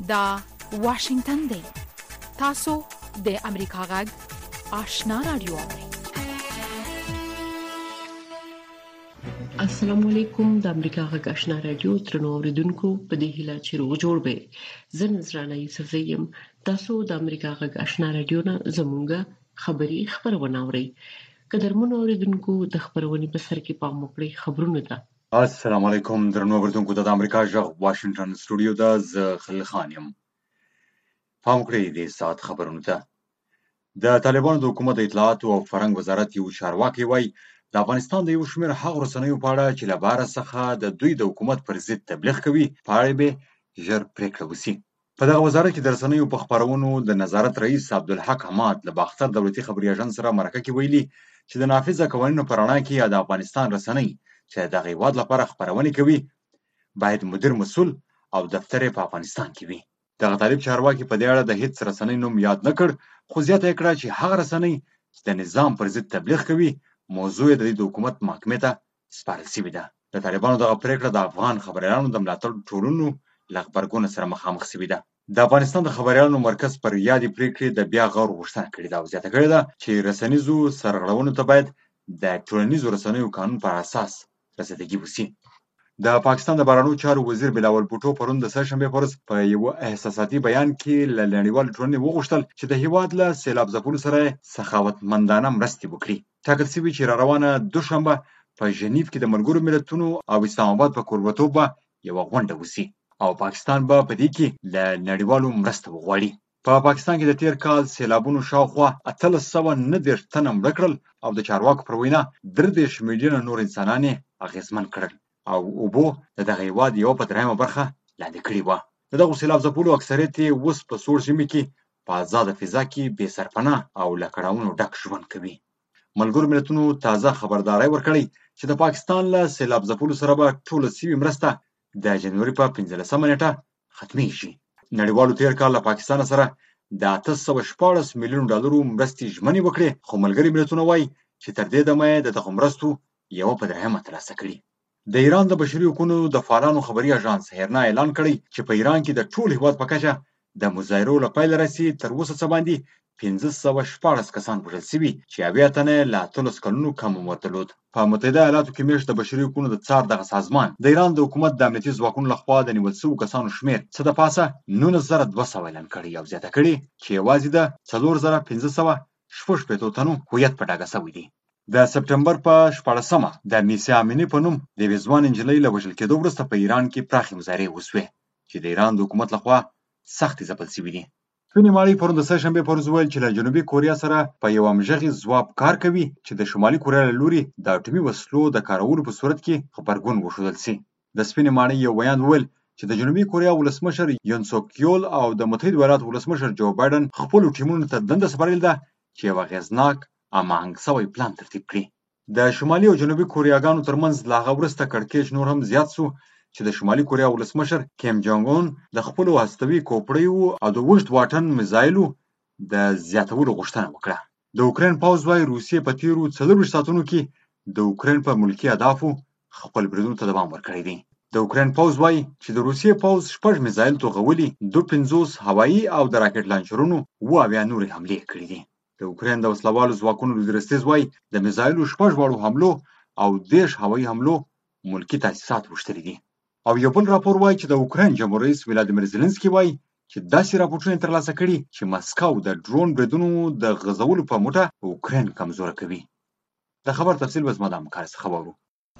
دا واشنگتن دی. تاسو د امریکا غږ آشنا رادیو اورئ. السلام علیکم. د امریکا غږ آشنا رادیو ترنو اوریدونکو په دې هیله چې روغ جوړ به. زه نذرانه یوسف یم. تاسو د امریکا غږ آشنا رادیو نه زموږه خبری خبرونه اورئ. قدرمن اوریدونکو د خبرونې په سر کې پام وکړئ خبرونه ده. السلام علیکم درنو اوریدونکو د امریکا غږ واشنگټن سټوډیو د ز خلیل خان یم. پام وکړئ د ساعت خبرونه ته. د طالبانو د حکومت د اطلاعات او فرهنګ وزارت یو چارواکي وایي د افغانستان د یو شمېر هغو رسنیو په اړه چې له بهر څخه د دوی د حکومت پر ضد تبلیغ کوي په اړه به ژر پرېکړه وشي. په دغه وزارت کې د رسنیو په خپرونو د نظارت رئیس عبدالحق حماد له باختر دولتي خبري اژانس سره مرکه کې ویلي چې د نافذه قوانینو په رڼا کې د افغانستان رسنۍ چې د هېواد لپاره خپرونې کوي باید مدیر مسؤل او دفتر په افغانستان کې وي. دغه طالب چارواکي په دې اړه د هیڅ رسنۍ نوم یاد نه کړ، خو زیاته یې کړه چې هغه رسنۍ چې د نظام پر ضد تبلیغ کوي موضوع د حکومت محکمې ته سپارل شوې ده. د طالبانو دغه پریکړه د افغان خبریالانو د ملاتړ ټولنو له غبرګون سره مخامخ شوې ده. د افغانستان د خبریالانو مرکز پر یادې پریکړې د بیا غور غوښتنه کړې ده او زیاته کړې ده چې رسنیزو سرغړونو ته باید د ټولنیزو رسنیو قانون پر اساس رسیدګي وشي. د پاکستان د بهرنیو چارو وزیر بلاول بوټو پرون د سهشنبې په ورځ په یو احساساتي بیان کې له نړیوالې ټولنې وغوښتل چې د هېواد له سیلاب ځپلو سره سخاوتمندانه مرستې وکړي. ټاکل شوي چې را روانه دوشنبه په ژنیف کې د ملګرو ملتونو او اسلام آباد په کوربه‌توب به یوه غونډه وشي او پاکستان به په دې کې له نړیوالو مرسته وغواړي. په پاکستان کې د تیر کال سیلابونو شاوخوا 1839 تنه مړه کړل او د چارواکو پر وینا 33 میلیونه نور انسانان یې اغېزمن کړل او اوبو د دغه هېواد یوه په درېیمه برخه لاندې کړې وه. د دغو سیلاب ځپلو اکثریت یې اوس په سوړ ژمي کې په ازاده فضا کې بې سرپناه او له کړاوونو ډک ژوند کوي. ملګرو ملتونو تازه خبرداری ورکړی چې د پاکستان له سیلاب ځپلو سره به ټوله شوې مرسته د جنوري په 15مه نیټه ختمیږي. نړیوالو تیر کال له پاکستان سره د 814 میلیون ډالرو مرستې ژمنې وکړې، خو ملګري ملتونه وایي چې تر دې دمه یې د دغو مرستو یوه په درېیمه ترلاسه کړي. د ایران د بشري حقوقو د فعالانو خبري اژانس هیرنا اعلان کړی چې په ایران کې د ټول هېواد په کچه د مظاهرو له پیل راهیسې تر اوسه څه باندې 514 کسان وژل شوي چې 80 تنه له 13 کلونو کم عمر درلود. په متحده ایالاتو کې میاشت د بشري حقوقو د څار دغه سازمان د ایران د حکومت د امنیتي ځواکونو لخوا د نیول شوو کسانو شمېر څه د پاسه 19200 اعلان کړی او زیاته کړي چې یوازې د 4560 تنو هویت په ډاګه شوی دی. د سپټمبر په 14مه د میسا امینی په نوم د یوې ځوان نجلۍ له وژل کېدو وروسته په ایران کې پراخې مظاهرې وسوې چې د ایران د حکومت لخوا سختې ځپل شوي دي. سپینې ماڼۍ پرون د سهشنبې په ورځ وویل چې له جنوبي کوریا سره په یو همغږي ځواب کار کوي چې د شمالي کوریا له لوري د اټومي وسلو د کارولو په صورت کې غبرګون وښودل شي. د سپینې ماڼۍ یو بیان وویل چې د جنوبي کوریا ولسمشر یون سوک یول او د متحده ایالاتو ولسمشر جو بایدن خپلو ټیمونو ته دنده سپارلې ده چې یو اغېزناک هماهنګ شوی پلان ترتیب کړي. د شمالي او جنوبي کوریاګانو ترمنځ له هغه وروسته کړکېچ نور هم زیات شو چې د شمالي کوریا ولسمشر کیم جونګ اون د خپلو هستوي کوپړیو او د اوږد واټن میزایلو د زیاتولو غوښتنه وکړه. د اوکراین پوځ وايي روسیې په تیرو 40 ساعتونو کې د اوکراین په ملکي اهدافو خپل بریدونو ته دوام ورکړی دی. د اوکراین پوځ وايي چې د روسیې پوځ 6 میزایل توغولي، 250 هوایي او د راکټ لانچرونو 9 نورې حملې کړې دي. د اوکراین د وسلوالو ځواکونو لویدرستیز وايي د میزایلو 6 واړو حملو او 10 هوایي حملو ملکي تاسیسات وشتلي دي. او یو بل راپور وايي چې د اوکراین جمهور رئیس ولادیمیر زيلنسکي وايي چې داسې راپورټونه ترلاسه کړي چې مسکو د ډرون بریدونو د غځولو په موټه اوکراین کمزوره کوي. د خبر تفصیل به زما د همکار څخه واورو.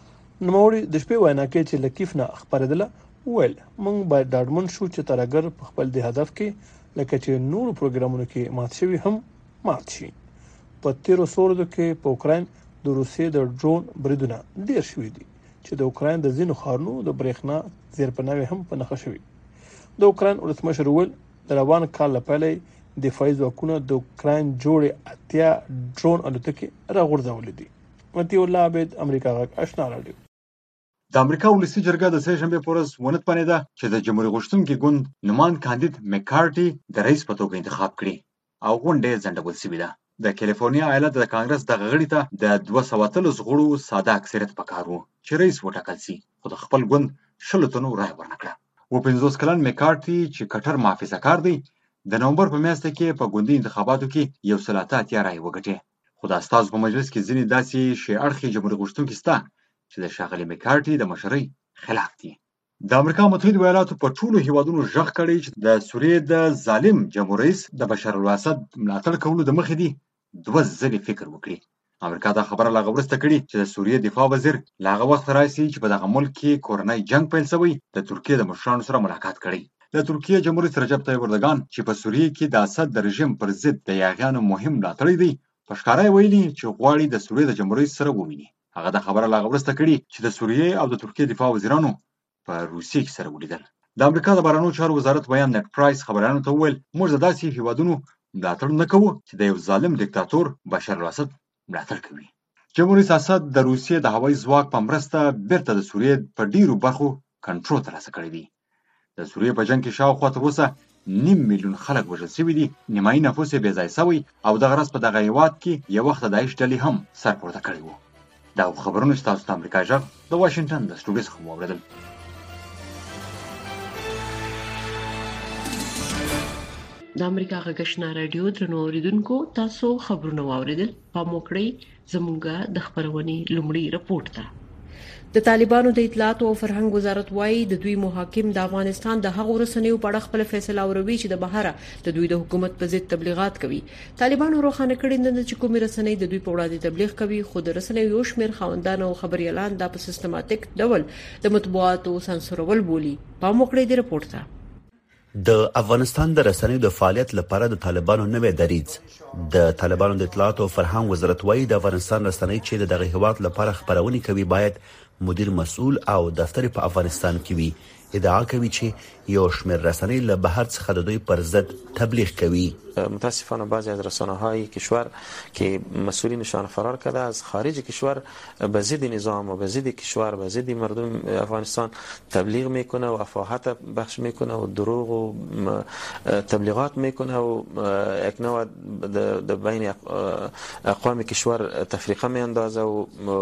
نوموړي د شپې وینا کوي چې له کیف نه خبرېدله ویل موږ باید ډاډمن شو چې ترهګر په خپل د هدف کې لکه چې نورو پروګرامونو کې مات شوي هم مات شي. په تیرو څو ورځو کې په اوکراین د روسیې د ډرون بریدونه ډېر شوي دي چې د اوکراین د ځینو ښارونو د برېښنا زیرپناوې هم په نښه شوي. د اوکراین ولسمشر وویل د روان کال له پیله دفاعي ځواکونه د اوکراین جوړې 80 ډرون الوتکې راغورځولې دي. متي الله عبید، امریکا غږ آشنا رادیو. د امریکا ولسي جرګه د سهشنبې په ورځ ونه توانېده چې د جمهوریت غوښتونکي ګوند نومان کاندید مکارټي د رئیس په توګه انتخاب کړي او غونډه یې ځنډول شوې ده. د کالیفورنیا ایالت د کانګرس دغه غړي ته د 230 غړو ساده اکثریت پکار و چې رئیس وټاکل شي، خو د خپل ګوند 100 تنو رایه ورنکړه. و50 کلن مکارتي چې کټر محافظه‌کار دی د نومبر په میاشت کې په ګوندي انتخاباتو کې 180 رایې وګټي. خو د استازو په مجلس کې ځینې داسې شی اړخي جمهوریت غوښتونکي شته چې د ښاغلي مکارتي د مشرۍ خلاف دي. د امریکا متحده ایالاتو په ټولو هیوادونو غږ کړی چې د سوریې د ظالم جمهور رئیس د بشار الاسد ملاتړ کولو د مخې دي 2 ځلې فکر وکړي. امریکا دا خبره لا غوړسته کړي چې د سوریې دفاع وزیر لا هغه وخت راشي چې په دغه ملک کې کورنۍ جنگ پیل شوی د ترکیې د مشرانو سره ملاقات کړي. د ترکیې جمهور رئیس رجب طیب اردوغان چې په سوریې کې د اسد د رژیم پر ضد د یاغیانو مهم ملاتړی دی په ښکاره ویلي چې غواړي د سوریې د جمهور رئیس سره وویني. هغه دا خبره لا غوړسته کړي چې د سوریې او د ترکیې دفاع وزیرانو په روسیې کې سره ولیدل. د امریکا د بهرنیو چارو وزارت بیان نت پرایس خبرانو ته وویل موږ د داسې هیوادونو ملاتړ نه کوو چې د یو ظالم دیکتاتور بشار الاسد ملاتړ کوي. جمهور رئیس اسد د روسیې د هوایي ځواک په مرسته بیرته د سوریې په ډیرو برخو کنټرول ترلاسه کړی دی. د سوریې په جنگ کې شاوخوا تر اوسه 9 میلیون خلک وژل شوي دي، نیمایي نفوس یې بې ځای شوی او دغه ورځ په دغه هیواد کې یو وخت د داعش ډلې هم سر پورته کړی و. دا خبرونه چې تاسو ته امریکا غږ د واشنګټن د سټوډیو څخه واورېدل. د امریکا غږ آشنا رادیو درنو اوریدونکو تاسو خبرونه واوریدل. پام وکړئ زموږه د خبرونې لومړی رپورټ ته. د طالبانو د اطلاعات او فرهنګ وزارت وايي د دوی محاکم د افغانستان د هغو رسنیو په اړه خپل فیصله اوروي چې د بهره د دوی د حکومت په ضد تبلیغات کوي. طالبانو روښانه کړي نه چې کومې رسنۍ د دوی په وړاندې تبلیغ کوي، خو د رسنیو یو شمېر خاوندان او خبريالان دا په سیستماتیک ډول د مطبوعاتو سانسورول بولي. پام وکړئ د رپورټ ته. د افغانستان د رسنیو د فعالیت لپاره د طالبانو نوې دریځ. د طالبانو د اطلاعات او فرهنګ وزارت وايي د افغانستان رسنۍ چې دغه هیواد لپاره خبرونه کوي باید مدیر مسؤل او دفتر په افغانستان کې وي. ادعا کوي چې یو شمېر رسنۍ له بهر څخه د دوی پر ضد تبلیغ کوي. متاسفانه بعضی از رسانه‌های کشور که مسئولینشان فرار کرده از خارج کشور به ضد نظام و به ضد کشور و به ضد مردم افغانستان تبلیغ میکنه و افواهات بخش میکنه و دروغ و تبلیغات میکنه و یک نوع در بین اقوام کشور تفریقه میاندازه و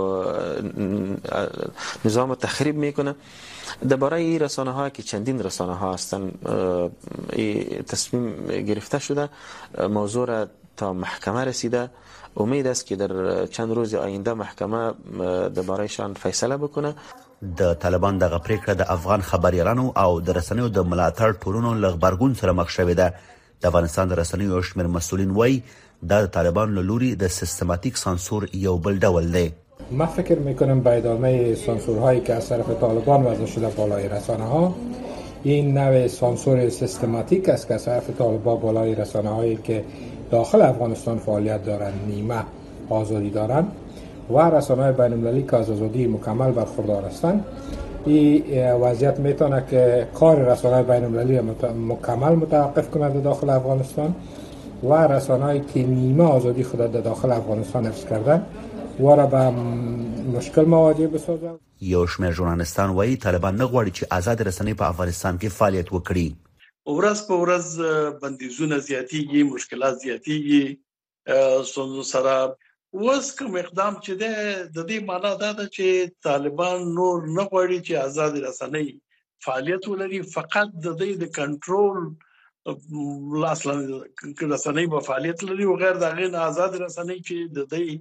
نظام تخریب میکنه. درباره این رسانه‌ها که چندین رسانه‌ها هستند تصمیم گرفته شده موضوع را تا محکمه رسیده. امید است که در چند روز آینده محکمه درباره‌شان فیصله بکنه. د طالبان دغه پریکړه د افغان خبريالانو او د رسنیو د ملاتړ ټولونو لغبرګون سره مخ شوې ده. د افغانستان د رسنیو شمېر مسؤلین وایي دا د طالبان له لوري د سیستماتیک سانسور یو بل ډول دی. من فکر میکنم به ادامه سانسورهایی که از طرف طالبان وضع شده بالای رسانه‌ها این نوع سانسور سیستماتیک است که از طرف طالبان بالای رسانه‌هایی که داخل افغانستان فعالیت دارند نیمه آزادی دارند و رسانه‌های بین‌المللی که از آزادی مکمل برخوردار هستند. این وضعیت میتونه که کار رسانه‌های بین‌المللی مکمل متوقف کند داخل افغانستان و رسانه‌هایی که نیمه آزادی خود در داخل افغانستان حفظ کردند واره به مشکل مواجه بسازه. یو شمېر ژورنالستان وایي طالبان نه غواړي چې آزاد رسنۍ په افغانستان کې فعالیت وکړي. ورځ په ورځ بندیزونه زیاتېږي، مشکلات زیاتېږي. ستونزو سره اوس کوم اقدام چې د دې معنا دا ده چې طالبان نور نه غواړي چې آزاد رسنۍ فعالیت ولري، فقط د دې د کنټرول اصلا رسنۍ به فعالیت لري او غیر دغه نه آزاد رسنۍ چې د دې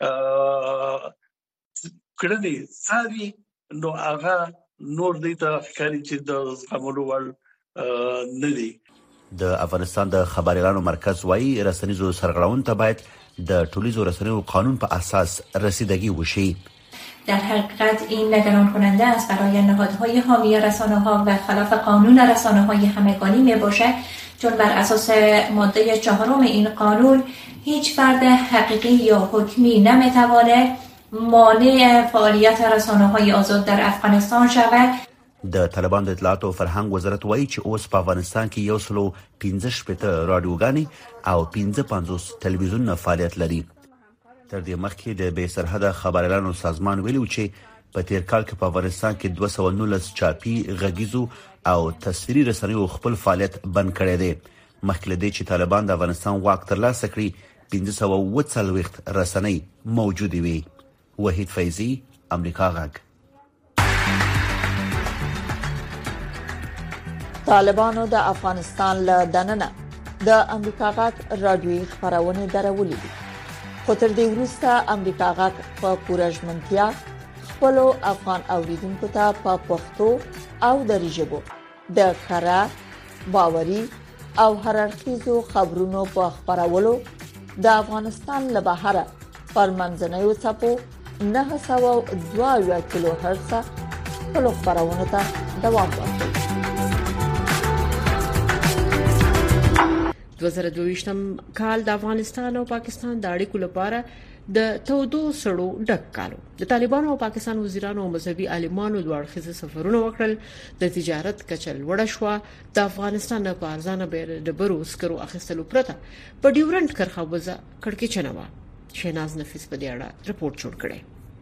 کړنې ساري نو هغه نور دې ته ښکاري چې د زغملو وړ نه دی. د افغانستان د خبريالانو مرکز وايي رسنیزو سرغړونو ته باید د ټولیزو رسنیو قانون په اساس رسیدگی وشي. در حقیقت این نگران کننده است برای نهادهای حامی رسانه‌ها و خلاف قانون رسانه‌های همگانی میباشد، چون بر اساس ماده 4 این قانون هیچ فرد حقیقی یا حکمی نمیتواند مانع فعالیت رسانه‌های آزاد در افغانستان شود. د طالبان د اطلاعات او فرهنګ وزارت وایي چې اوس په افغانستان کې 115 رادیوګانې او 55 تلویزیونونه فعالیت لري. تر دې مخکې د بې سرحده خبريالانو سازمان ویلي چې په تیر کال کې په افغانستان کې 219 چاپی غږیزو او تصویري رسنیو خپل فعالیت بند کړی دی. مخکې له دې چې طالبان د افغانستان واک ترلاسه کړي 540 رسنۍ موجودې وي. وحید فیضی، امریکا غږ. طالبانو د افغانستان له دننه د امریکا غاک رادیوي خبرونه درولې دي. خو تر دې وروسته امریکا غاک په پورژمنتیا خپل افغان اوریدونکو ته په پښتو او دری ژبه د خره باوري او هررخیزو خبرونو په خبرولو د افغانستان له بهره پر منځنوي څپو 902 کیلو هرتز په خبرونه ته دوام ورکوي. 2022م کال د افغانستان او پاکستان د اړیکو لپاره د تودو سړو ډک کالو. د طالبانو او پاکستان وزیرانو او مذهبي عالمانو دوه اړخیزه سفرونه وکړل. د تجارت کچل وړه شو. د افغانستان په ارزانه بیر د برو سکرو اخیستلو پرته په ډیورنت کرخه وځه کړکېچنه و. شیناز نفیس په دې اړه رپورت جوړ کړي.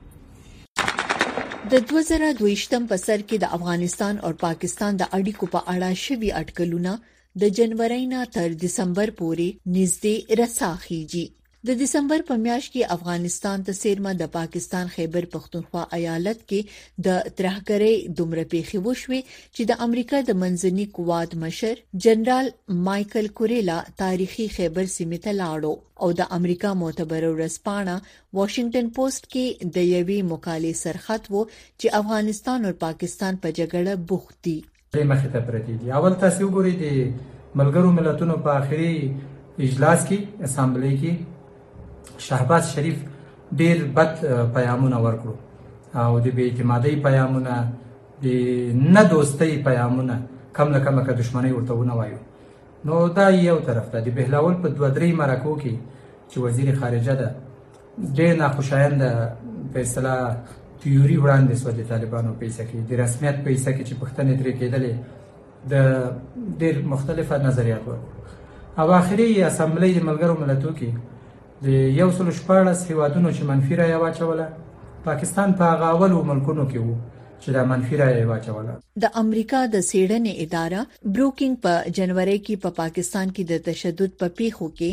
د 2022م په سر کې د افغانستان او پاکستان د اړیکو په اړه شوي اټکلونه د جنوري نه تر دسمبر پورې نږدې رساخیږي. د دسمبر په میاشت کې افغانستان ته سیرمه د پاکستان خیبر پختونخوا ایالت کې د ترهګرۍ دومره پیښې وشوې چې د امریکا د منځني قوات مشر جنرال مایکل کوریلا تاریخي خیبر سیمه ته لاړو او د امریکا معتبر ورځپاڼه واشنگټن پوسټ کې د یوې مقالې سرخط وو چې افغانستان او پاکستان په جګړه بوخت دي. مخه ته پرتی دي. اول تاسو ګورئ د ملګرو ملتونو په اخري اجلاس کې اسامبلې کې شهباز شریف ډیر بد پیغامونه ورکړو او د بې اعتمادۍ پیغامونه د نه دوستۍ پیغامونه کم نه کم که دښمنۍ ورته ونه وایو. نو دا یو طرف ته د بهلاول په 2-3 مرکو کې چې وزیر خارجه ده ډیر ناخوشایند په اصطلاح تیوري وړاندې شو د طالبانو په حصہ کې د رسمیت په حصہ کې چې پښتنې درې کېدلې د ډیر مختلفه نظریات ورکړو. او اخري اسامبلې د ملګرو ملتونو کې د 114 هیوادونو چې منفي رایه واچوله پاکستان په هغه اولو ملکونو کې وو چې د منفي رایه واچوله. د امریکا د څېړنې اداره بروکینګ په جنوري کې په پاکستان کې د تشدد په پیښو کې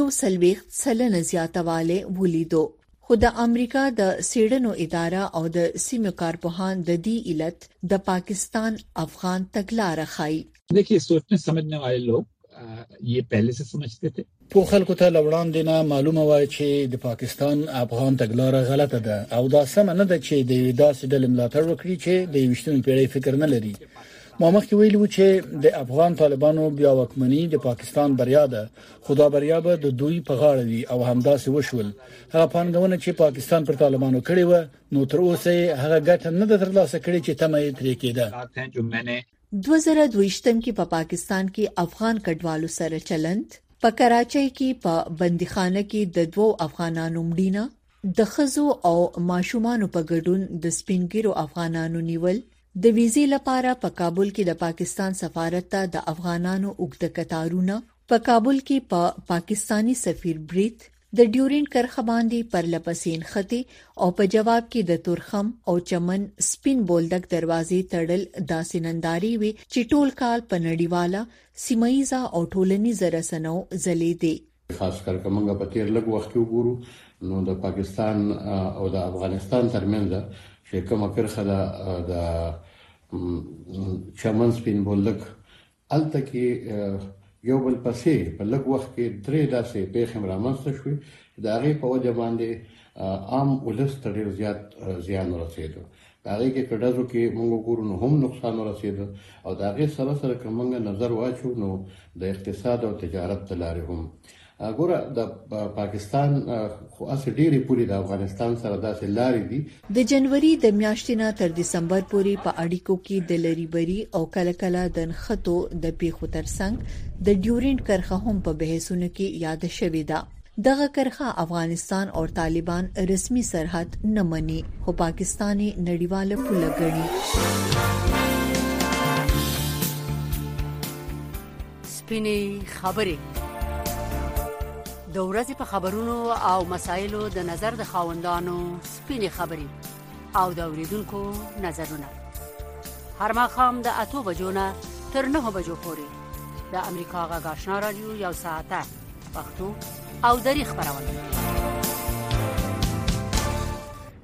140% زیاتوالی ولیدو. خو د امریکا د څېړنو اداره او د سیمو کارپوهان د دې علت د پاکستان افغان تګلارې ښيي. देखिए सोचने समझने वाले लोग ये पहले से समझते थे. په خلکو ته لوړان دینه معلومه وای چې د پاکستان افغان تګلارې غلطه ده او دا سم نه ده چې د داسې ډلې ملاتړ وکړي چې د 20مې پیړۍ فکر نه لري. ما مخکې ویلو چې د افغان طالبانو بیا واکمني د پاکستان بریا ده. خدا بریا به د دوی په غاړه وي او همداسې وشول. هغه پانګونه چې پاکستان پر طالبانو کړې و نو تر اوسه هغه ګټه نه ده ترلاسه کړې چې تمه یې ترې کېده. 2022م کې په پاکستان کې افغان کډوالو سره چلند په کراچۍ کې په بندیخانه کې د 2 افغانانو مړینه د خزو او ماشومانو په ګډون د سپینګیرو افغانانو نیول د ویزې لپاره په کابل کې د پاکستان سفارت ته د افغانانو اوږد کتارونه په کابل کې په پاکستانی سفیر بریت د ډیورنت کرخه باندې پر لپسین خطي او په جواب کې د تورخم او چمن سپین بولدک دروازې تړل داسې ننداري وي چې ټول کال په نړیواله سیمایزه او ټولنیزه رسنو زلي دي. خاص کر کومه په تیر لږ وخت وګورو نو د پاکستان او د افغانستان ترمنځ چې کومه کرخه د چمن سپین بولدک الته کې یو بل پسې په لږ وخت کې درې داسې پیښې رامنځته شوې د هغې په وجه باندې عام ولس ته ډېر زیات زیان ورسېدو. د هغې کې که ډزو کې موږ وګورو نو هم نقصان ورسېدو او د هغې سره سره که موږ نظر واچو نو د اقتصاد او تجارت د لارې هم ګوره د پاکستان خو اسې ډېرې پولې د افغانستان سره داسې لارې دي. د جنوري د میاشتې نه تر دسمبر پورې په اړیکو کې د لریبري او کله کله د نښتو د پیښو ترڅنګ د ډیورنت کرخه هم په بحثونو کې یاد شوې ده. دغه کرخه افغانستان او طالبان رسمي سرحد نه مني خو پاکستاني نړیواله پوله ګڼي. سپینې خبرې د ورځې په خبرونو او مسایلو د نظر د خاوندانو سپینې خبرې او د اوریدونکو نظرونه هر ماښام د 8 بجو نه تر 9 بجو پورې د امریکا غږ آشنا رادیو یو ساعته پښتو او دری خبرونه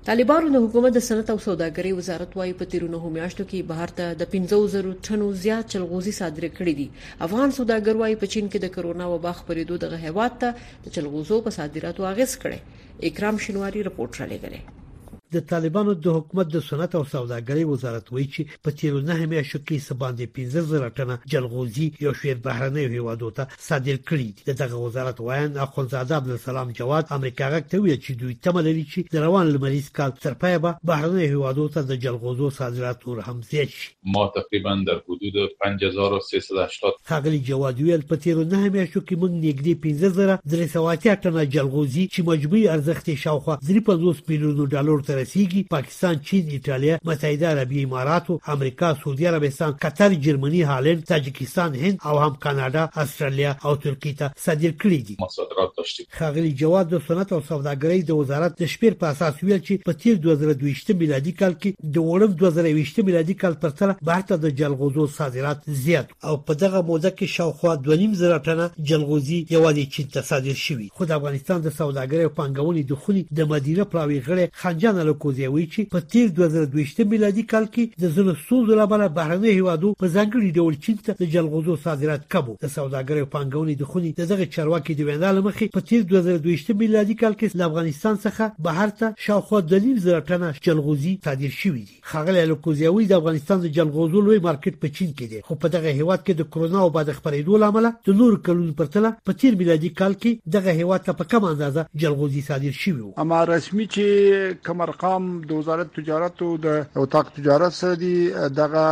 طالبانو د حکومت د صنعت او سوداګرۍ وزارت وايي په تیرو 9 میاشتو کې بهر ته د 15,000 ټنو زیات چلغوزي صادره کړې دي. افغان سوداګر وايي په چین کې د کرونا وبا خپرېدو دغه هیواد ته د چلغوزو په صادراتو اغیز کړي. اکرام شینواری رپورټ را لګره. د طالبانو د حکومت د صنعت او سوداګرۍ وزارت وایي چې په تیرو 9 میاشتو کې سباندې 15,000 ټنه جلغوزي یو شمېر بهرنۍ هیوادو ته صادر کړي دي. دغه وزارت وایي اخوندزاده عبدالسلام جواد امریکا غږ ته ویل چې دوی تمه لري چې د روان لمریز کال تر پایه به بهرنۍ هیوادو ته د جلغوزو صادرات نور هم زیات شي. ما تقریبا در حدود 5380 ښاغلي جواد ویل په تیرو 9 میاشتو کې موږ نږدې 15,380 ټنه جلغوزي چې مجموعي ارزښت یې شاوخوا 350 میلیون ډالر ته رسیږي پاکستان، چین، ایټالیا، متحده عربي امارات، امریکا، سعودي عربستان، قطر، جرمني، هالند، تاجکستان، هند او هم کاناډا، استرالیا او ترکیه ته صادر کړي دي. مصادرات داشتیم. ښاغلي جواد د صنعت او سوداګرۍ د وزارت د شمېر په اساس ویل چې په تیر 2022 میلادي کال کې د وړم 2020 میلادي کال پرتله بهر ته د جلغوزو صادرات زیات او په دغه موده کې شاوخوا 2.5 ټنه جلغوزي یوازې چین ته صادر شوي. خو د افغانستان د سوداګرۍ او پانګونې د خونې د مدیره پلاوي غړي خنجان الکوزي وایي چې په تیر 2022 میلادي کال کې د زنو ستونزو لپاره بهرنۍ هیوادو په ځانګړي ډول چین ته د جلغوزو صادرات کم وو. د سوداګرۍ او پانګونې د خونې دغه چارواکي د وینا لمخې په تیر 2022 میلادي کال کې له افغانستان څخه بهر ته شاوخوا 2.5 ټنه جلغوزي صادر شوي دي. ښاغلي الکوزي وایي د افغانستان د جلغوزو لوی مارکیټ په چین کې دی، خو په دغه هیواد کې د کرونا او بعد خپرېدو لامل د نور کلونو پرتله په تیر میلادي کال کې دغه هیواد ته په کم اندازه جلغوزي صادر شوي وو. اما رسمي چې کوم ارقام د وزارت تجارت او د اتاق تجارت سره دي دغه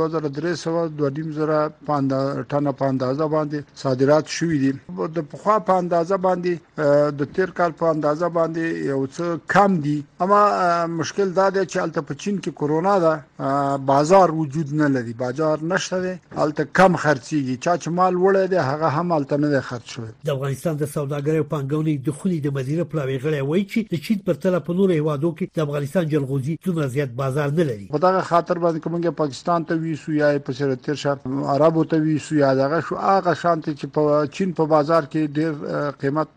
2300 ټنه په اندازه باندې صادرات شوي دي. د پخوا په اندازه باندې د تیر کال په اندازه باندې یو څه کم دي، اما مشکل دا دی چې الته په چین کې کرونا ده، بازار وجود نه لري، بازار نشته دی، الته کم خرڅيږي، چا چې مال وړي دی هغه هم الته نه خرڅ شوی. د افغانستان د سوداګرۍ او پانګونې د خونې د مدیره پلاوي غړي وایي چې د چین پرتله په نور هیوادو کې د افغانستان جلغوزي څومره زیات بازار نه لري. په دغه خاطر باندې کومه پاکستان ته ویسو یا په سره تیر شه عربو ته ویسو یا دغه شو هغه شانتي چې په چین په بازار کې ډېر قیمت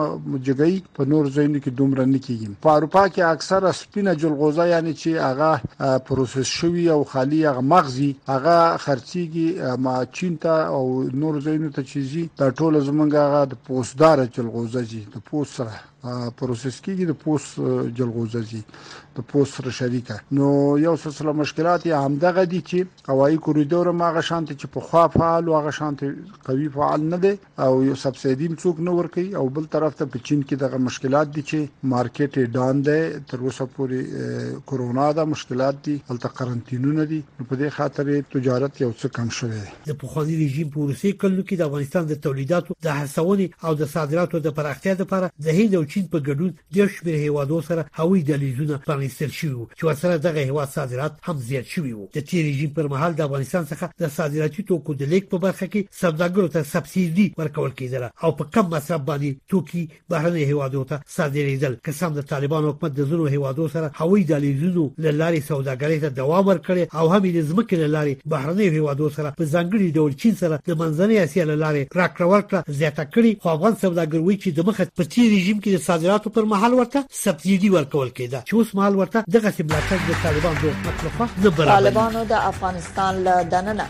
مجګي په نور ځایونو کې دومره نه کیږي. په اروپا کې اکثره سپینه جلغوزه یعنی چې هغه پروسس شوی او خالی هغه مغزي هغه خرڅيږي، ما چین ته او نور ځایونو ته چیزي د ټوله زمونږ هغه د پوسدار جلغوزه دي، د پوس سره پروسس کیږي، د پوس جلغوزه دي، د پوس سره شریکه. نو یو څه مشکلات یې همدغه دي چې هوایي کوریډور ماغه شانتي چې په خوا فعال او هغه شانتي قوي فعال نه دي او یو سبسایډي څوک نه ورکي، او بل طرف ته په چین کې دغه مشکلات دي چې مارکیټ ډاون دی، تر اوسه پورې کرونا دا مشکلات دي، الته قرنطینونه دي، په دې خاطر تجارت یو څه کم شوی دی. د پخوانی رژیم په روسي کلونو کې د افغانستان د تولیداتو د هڅونې او د صادراتو د پراختیا لپاره د هند او چین په ګډون د شمېر هیوادو سره هوایي دهلیزونه پرانیستل شوي وو چې ورسره دغه هیواد صادرات هم زیات شوي وو. د تیر رژیم پر مهال د افغانستان څخه د صادراتي توکو د لیک په برخه کې سوداګرو ته سبسایډي ورکول کېدله او په کم مصرف باندې توکي بهرنۍ هیوادو ته صادرېدل. قسم د طالبان حکومت د زونو هیوادو سره هوایي دهلیزونو له لارې سوداګرۍ ته دوام ورکړي او هم د ځمکې له لارې بهرنۍ هیوادو سره په ځانګړي ډول چین سره د منځنۍ اسیا له لارې راکړه ورکړه زیاته کړي. خو افغان سوداګر وایي چې د مخه په تیر رژیم کې د صادراتو پر مهال ورته سبسایډي ورکول کېده چې اوس مهال ورته دغه ملاتړ د طالبان د حکومت لخوا نه برابر. طالبانو د افغانستان له دننه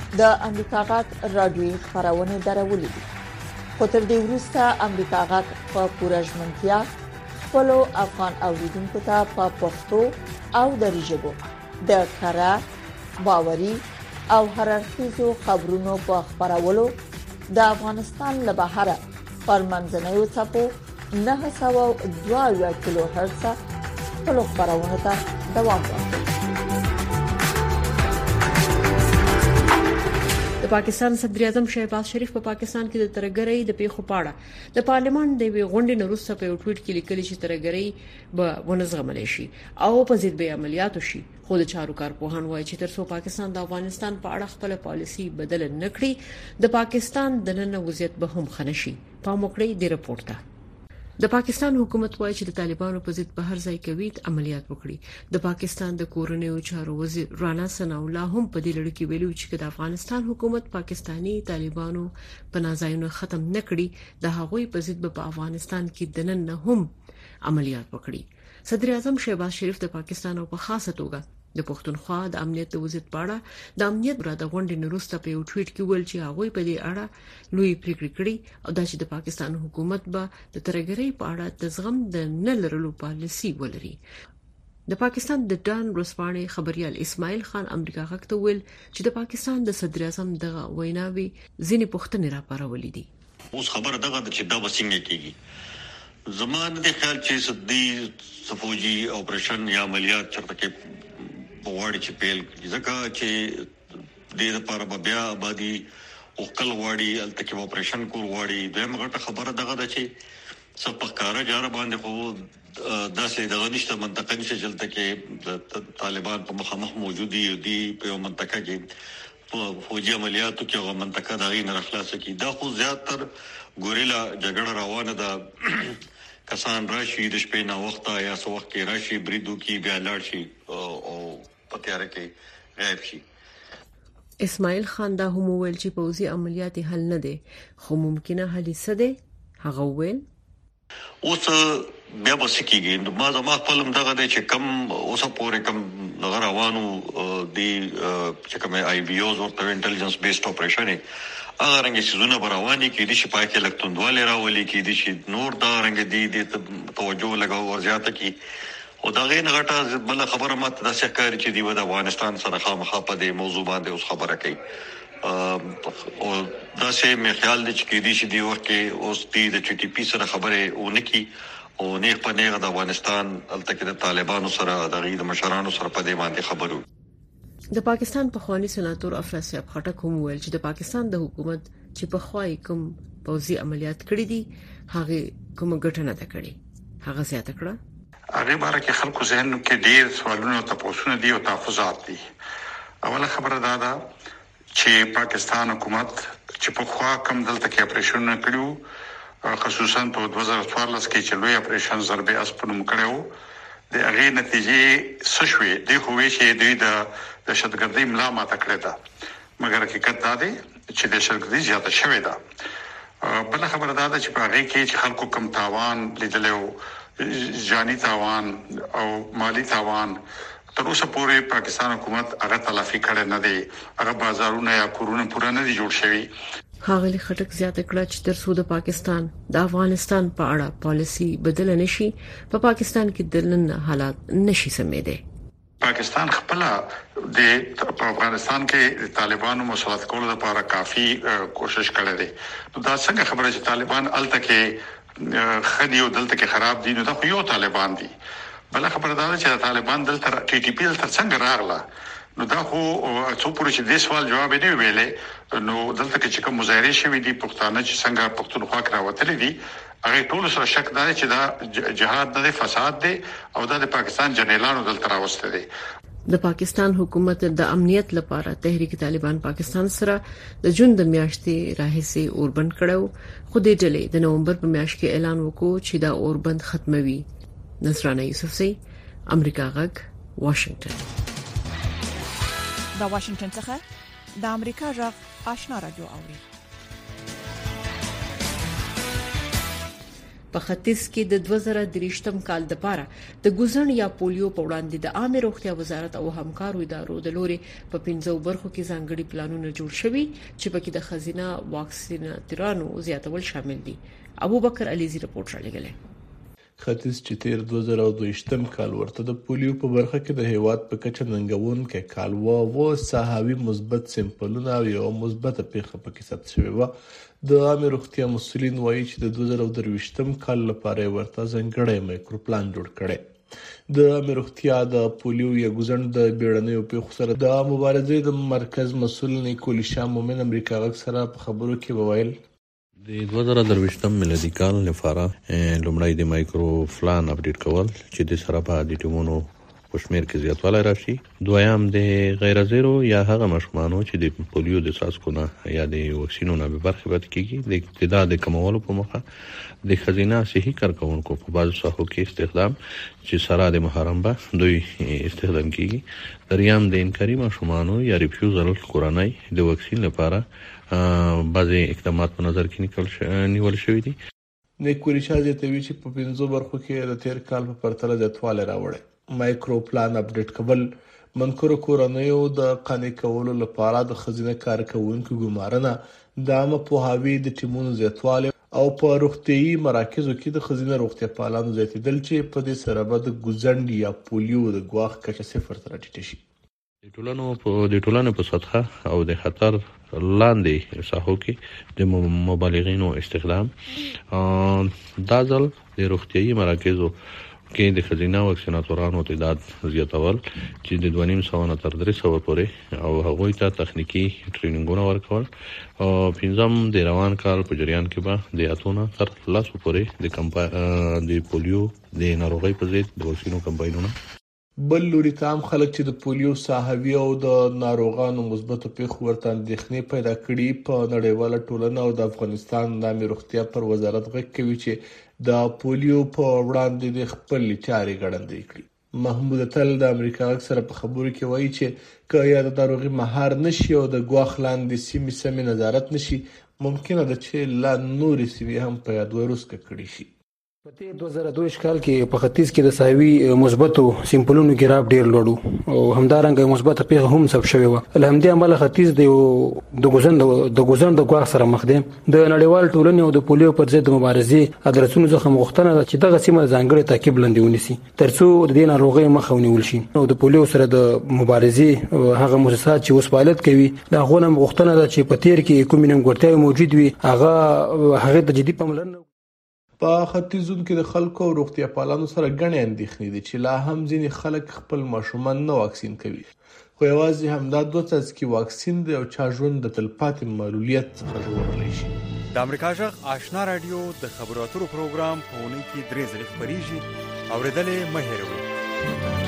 د امریکا غږ رادیوي خبرونه درولې دي، خو تر دې وروسته امریکا غږ په پوره ژمنتیا خپل افغان اوریدونکو ته په پښتو او دری ژبه د کره باوري او هررخیزو خبرونو په خبرولو د افغانستان له بهره پر منځنوي څپو 902 کیلو هرتز خپل خبرونه ته دوام ورکوي. د پاکستان صدر اعظم شهباز شریف په پاکستان کې د ترګرۍ د پیښو پاړه د پارلمان د غونډې نوروسته په ټویټ کې لیکلي چې ترګرۍ به ونزغمل شي او په ضد به عملیات وشي. خو د چارو کارپوهان وایي چې ترڅو پاکستان د افغانستان په اړه خپل پالیسي بدل نه کړي د پاکستان د نن وضعیت به هم خنشي. په موکړې د رپورت ته د پاکستان حکومت وایي چې د طالبانو په ضد بهر ځای کوي عملیات وکړي. د پاکستان د کورنیو چارو وزیر رانا ثنا الله هم په دې لړ کې ویلي چې د افغانستان حکومت پاکستانی طالبانو په نازایونه ختم نکړي د هغوی په ضد په افغانستان کې د نن هم عملیات وکړي. صدر اعظم شهباز شریف د پاکستان او په خاصه توګه د پښتونخوا د امنیت د وزارت په اړه د امنیت راته غونډې نورسته په یو ټویټ کې ویل چې هغه په دې اړه لوی پریکړې کړې او د پاکستان حکومت به د ترګرۍ په اړه د زغم د نه لرلو پالیسي ولري. د پاکستان د ډان ورسپانې خبريال اسماعیل خان امریکا غږ ته ویل چې د پاکستان د صدر اعظم دغه ویناوي ځینې پوښتنې راپارولې دي. اوس خبره دغه چې دا وسنګ کېږي زمانه د خیال چې سدي صفوجي اپریشن یا عملیات چرته کې وړي چې پیل ځکه چې د لپاره بیا آبادی او کل وړي الته اپریشن کول وړي دغه غټه خبره دغه ده چې سپکاره جاره باندې خو داسې دغه نشته منطقه نشته چلته کې طالبان په مخامخ موجودي دي په منطقه کې فوجي عملیاتو کې هغه منطقه دغه نه خلاص کی دا خو زیاتره ګوریلا جګړه روانه ده کسان راشي د شپې نه وخت یا څو وخت کې راشي بریدو کې بیا لاړ شي او پتیاره کې غایب شي. اسماعیل خان دا هم ویل چې پوځي عملیات حل نه دي خو ممکنه حل څه دي. هغه ویل اوس بیا وسکیږي ما زما خپل دغه د چې کم اوسه پورې کم روانو دی چې کوم آی بي اوز او انټيليجنس بیسډ اپریشن هغه رنګ چې زونه رواني کې دي چې پای کې لکتوندواله راولي کې دي چې نور دا رنګ دي د توجه لګاو او زیاته کې او دا غي نغټه بل خبره ماته د ښکار چې دی د افغانستان سره خامخا په دې موضوع باندې اوس خبره کوي او دا سه مې خیال دي چې دې چې دی وخت کې اوس د ټي ټي پی سره خبره ونکي او نه په نه د افغانستان الته د طالبانو سره د غیر مشرانو سره په دې باندې خبرو. د پاکستان په خواني سناتور افراسیاب خټک هم ویل چې د پاکستان د حکومت چې په خوای کوم پوځي عملیات کړې دي هغه کوم ګټه نه کړې. هغه زیاته کړه هغه باره کې خلکو ذهن کې ډیر سوالونه او تاسو دي او تحفظات دي. اوله خبره دا ده چې پاکستان حکومت چې په خوا کوم دلته کې اپریشن کړو خصوصا په 2014 کې چې لوی اپریشن ضربه اسپنم کړو د هغه نتیجې سشوي د خوې چې دوی د دهشتګردۍ ملا ماته کړې ده مګر حقیقت دا دی چې دهشتګردۍ زیاته شوې ده. بل خبره دا ده چې په هغه کې چې خلکو کم تاوان لیدلو جانی تاوان او مالی تاوان تر اوسه پورې پاکستان حکومت هغه تلافي کړي نه دی هغه بازارونه یا کورونه پوره نه دي جوړ شوي. هاغلی خټک زیاته کړه چې تر څو د پاکستان د افغانستان په اړه پالیسی بدل نشي په پاکستان کې دلن حالات نشي سمېده. پاکستان خپل د افغانستان کې طالبانو مسلط کولو لپاره کافي کوشش کړی دی. دا څنګه خبره چې طالبان الته کې خدي او دلته کې خراب دي نو دا خو یو طالبان دي. بل خبره دا چې طالبان دلته ټي ټي پی دلته څنګه راغله نو دا خو څو پورې چې د سوال جواب دی ویلې نو دلته کې چې کوم مظاهره شوې دي پښتانه چې څنګه پښتونخوا کې راوتلې دي هغه ټول سره شک دی چې دا جهاد د فساد دی او د پاکستان جنرالانو دلته راوسته دي. د پاکستان حکومت د امنیت لپاره تحریک طالبان پاکستان سره د جون د میاشتې راهیسې اوربند کړو خو د ډلې د نومبر په میاشت کې اعلان وکړ چې دا اوربند ختموي. نصرانه یوسفزئی امریکا غږ واشنگټن. د واشنگټن څخه د امریکا غږ آشنا رادیو اوري. په ختیځ کې د 2023م کال لپاره د ګوزن یا پولیو په وړاندې د عامه روغتیا وزارت او همکارو ادارو د لوري په 15 برخو کې ځانګړي پلانونه جوړ شوي چې پکې د خزینه واکسیناتورانو زیاتول شامل دي. ابوبکر علیزی رپورټ راغلی. ختیځ چې تیر 2022م کال ورته د پولیو په برخه کې د هیواد په کچه ننګون کې کالوا و صحاوي مثبت سیمپلونه او یو مثبت پیښه پکې ثبت شوې و. د عامه روغتیا مسولین وایي چې د 2023م کال لپاره ورته ځانګړی مایکرو پلان جوړ کړي. د عامه روغتیا د پولیو یا ګوزن د بیړنیو پیښو سره د مبارزې د مرکز مسول نیکول شاه مومن امریکا غږ سره په خبرو کې وویل د 2023م میلادي کال لپاره لومړی د مایکرو پلان اپډیټ کول چې د سره په د ټیمونو په شمیر کې زیاتوالی راشي. دویم د غیر زیرو یا هغه ماشومانو چې د پولیو د څاڅکو یا د واکسینونو نه به برخه پاتې کیږي د اقتدار د کمولو په موخه د خزینه صحي کارکونکو په بعضو ساحو کې استخدام چې سره د محرم به دوی استخدام کیږي. دریم د انکاري ماشومانو یا ریفیوزل کورنۍ د واکسین لپاره بعضی اقدامات په نظر کې نیول شوي دي. نیکوریچا زیاتوي چې په 15 برخو کې د تیر کال په پرتله زیاتوالی راوړی. مایکرو پلان اپډیټ کول، منکرو کورنیو د قانع کولو لپاره د خزینه کارکونکو ګمارنه، د عامه پوهاوي د ټیمونو زیاتوالی او په روغتیايي مراکزو کې د خزینه روغتیا پالانو زیاتېدل چې په دې سره به د ګوزنډ یا پولیو د ګواښ کچه 0 ته راټیټه شي. د ټولنې په سطحه او د خطر لاندې ساحو کې د مبالغینو استخدام دا ځل د روغتیايي مراکزو کې د خزینه واکسیناتورانو تعداد زیاتول چې د 2.5 تر 300 پورې او هغوی ته تخنیکی ټریننګونه ورکول او پنځم د روان کال په جریان کې به د 8 تر 10 پورې د پولیو د ناروغۍ په ضد د واکسینو کمپاینونه. بل لوري ته هم خلک چې د پولیو صاحبي او د ناروغانو مثبتو پیښو ورته اندېښنې پیدا کړي په نړیواله ټولنه او د افغانستان د عامه روغتیا پر وزارت غږ کوي چې د پولیو په وړاندې د خپل چارې ګړندې کړي. محمود تل د امریکا اکثره په خبرو کې وایي چې که یا د ناروغي مهار نشي او د ګواښ لاندې سیمې سمې نظارت نشي، ممکنه ده چې لا نورې سیمې هم په یاد وروسته کړي شي. په 2022 کال کې په ختیځ کې د ساوي مثبتو سیمپلونو کې راب ډیر لوړو او همدارنګه مثبته پیښه هم ثبت شوې و. الحمدلله عمل ختیځ د ګوزن د ګواښ سره مخ دي. د نړیوال ټولنې او د پولیو پر ضد مبارزې ادرسونو څخه مغوښتنه ده چې دغه سیمه ځانګړي تعقیب لاندې ونیسي ترڅو د دې ناروغۍ مخه ونیول شي. او د پولیو سره د مبارزې هغه مؤسسات چې اوس فعالیت کوي دا غوښتنه مغوښتنه ده چې په تیر کې کوم نیمګړتیاوې موجود وي هغه ته جدي پاملرنه. په ختیځون کې د خلکو او روغتیا پالانو سره ګڼې اندېښنې دي چې لا هم ځینې خلک خپل ماشومان نه واکسین کوي، خو یوازې همدا 2 څاڅکي واکسین د یو چا ژوند د تلپاتې معلولیت څخه ژغورلی شي. د امریکا غږ آشنا رادیو د خبرو اترو پروګرام په اونۍ کې 3 ځلې خپریږي، اورېدلې مه هېروئ.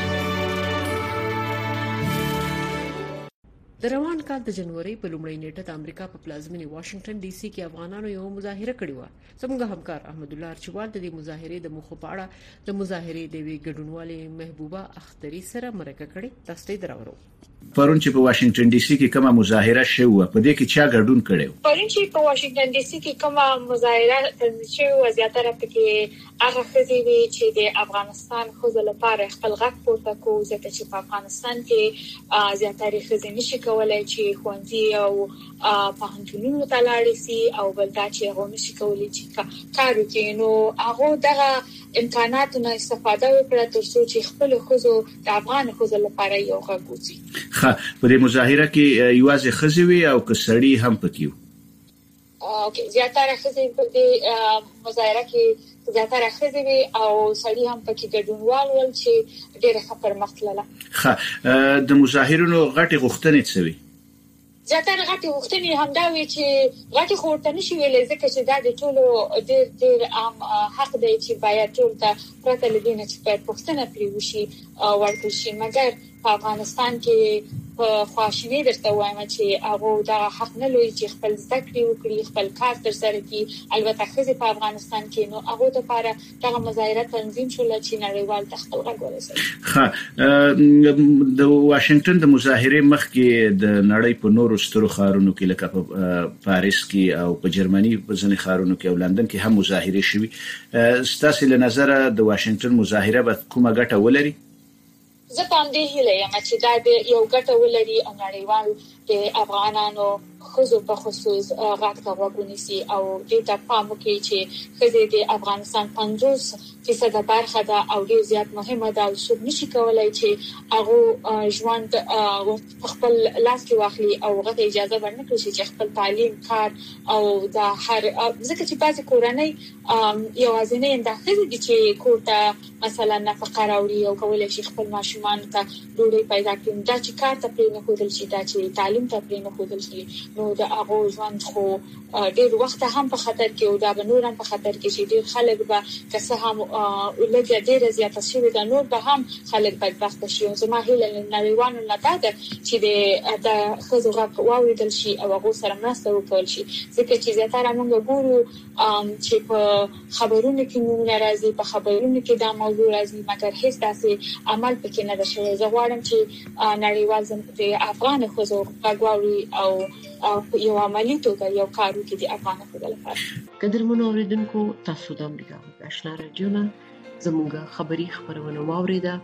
د روان کال د جنوري په لومړۍ نیټه د امریکا په پلازمینه واشنگټن ډي سي کې افغانانو یو مظاهره کړې و. زموږ همکار احمد الله ارچوال د دې مظاهرې د مخه پاړه د مظاهرې د وی ګډونوالې محبوبه اختری سره مرکه کړې. تاسو ته درورو پرون چې په واشنگټن ډي سي کې کومه مظاهره شوه په دې کې چا ګډون کړو؟ پرون چې په واشنگټن ډي سي کې کومه مظاهره تنظیم شوه زیاتره پکې هغه خزي وی چې د افغانستان خزو لپاره خپل غږ پورته کوي، ځکه چې په افغانستان کې زیاتره خزي نشي کولای چې خوندي او پوهنتونونو ته لاړ شي او بل دا چې هغه نشي کولای چې کار وکړي. نو هغه دغه امکاناتو نه استفاده وکړه ترڅو چې خپل خزو د افغان خزو لپاره یو غږ وځي. په دې مظاهره کې یوازې خزي وي او کسړي هم پکې وو؟ اوکې، زیاتره خزي په دې مظاهره کې زیاتره خزي وي او سړي هم پکې ګډونوال ول چې ډېر خبر مخله. د مظاهرونو غټي غوښتنې څه وي؟ زیاتره غټي غوښتنې هم دا وي چې غټي خورته نشي ویلې، ځکه چې دا د ټولو ډېر عام حق دی چې باید ټول ته پرته لدینه چې باید پښتنه پری وشي ورکړي شي. مګر په افغانستان کې په خواشینی درته وایم چې هغه دا حق نه لري چې خپل ذکر وکړي، خپل کار تر سره کړي. البته خزي په افغانستان کې نو هغه لپاره دغه مظاهره تنظیم شول چې نړیوال تخته ورغورځي. د واشنگټن د مظاهره مخ کې د نړۍ په نورو سترو ښارونو کې لکه په پاریس کې او په جرمني په ځینې ښارونو کې او لندن کې هم مظاهره شوي. ستاسو له نظره د واشنگټن مظاهره به کومه ګټه ولري؟ زه په دې هیله یم چې دا یو ګټه ولري او نړیوال د افغانانو خزو په خصوص غږ ته وګونیسي او دې ته پام وکړي چې خزي د افغانستان 50% برخه ده او ډیر زیات مهمه ده او څوک نشي کولای چې هغه ژوند خپل لاس کې واخلي او هغه اجازه ورنکړي چې خپل تعلیم کار او د هر ځکه چې بعضی کورنۍ یوازینی اندازې دي چې کوټه مثلا نفقه راوړي او کولای شي خپل ماشومان ته ډوډۍ پیدا کړي. دا چې کار ته پرې نه خودل شي، دا چې تعلیم ته پرې نه خودل شي، نو د هغه ژوند خو ډېر وخت هم په خطر کې او دا به نور هم په خطر کې شي. ډېر خلک به کسه هم لږه ډېر زیاته شي دا نور به هم خلک بدبخت شي. زما هیله نړیوالو نه ده چې د خزو غږ واوریدل شي او هغه سره مرسته وکړي شي، ځکه چې زیاتره موږ ګورو چې په خبرونو کې موږ ناراضي، په خبرونو کې دا موضوع راځي، مګر هیڅ داسې عمل پکې نه ده شوی. زه غواړم چې نړیوال د افغان خزو غږ واوري او یو عملی توګه یو کار وکړي د افغان خلکو لپاره. قدرمنو اوریدونکو، تاسو د امریکا غږ آشنا رادیو نه زموږه خبری خبرونه واوریده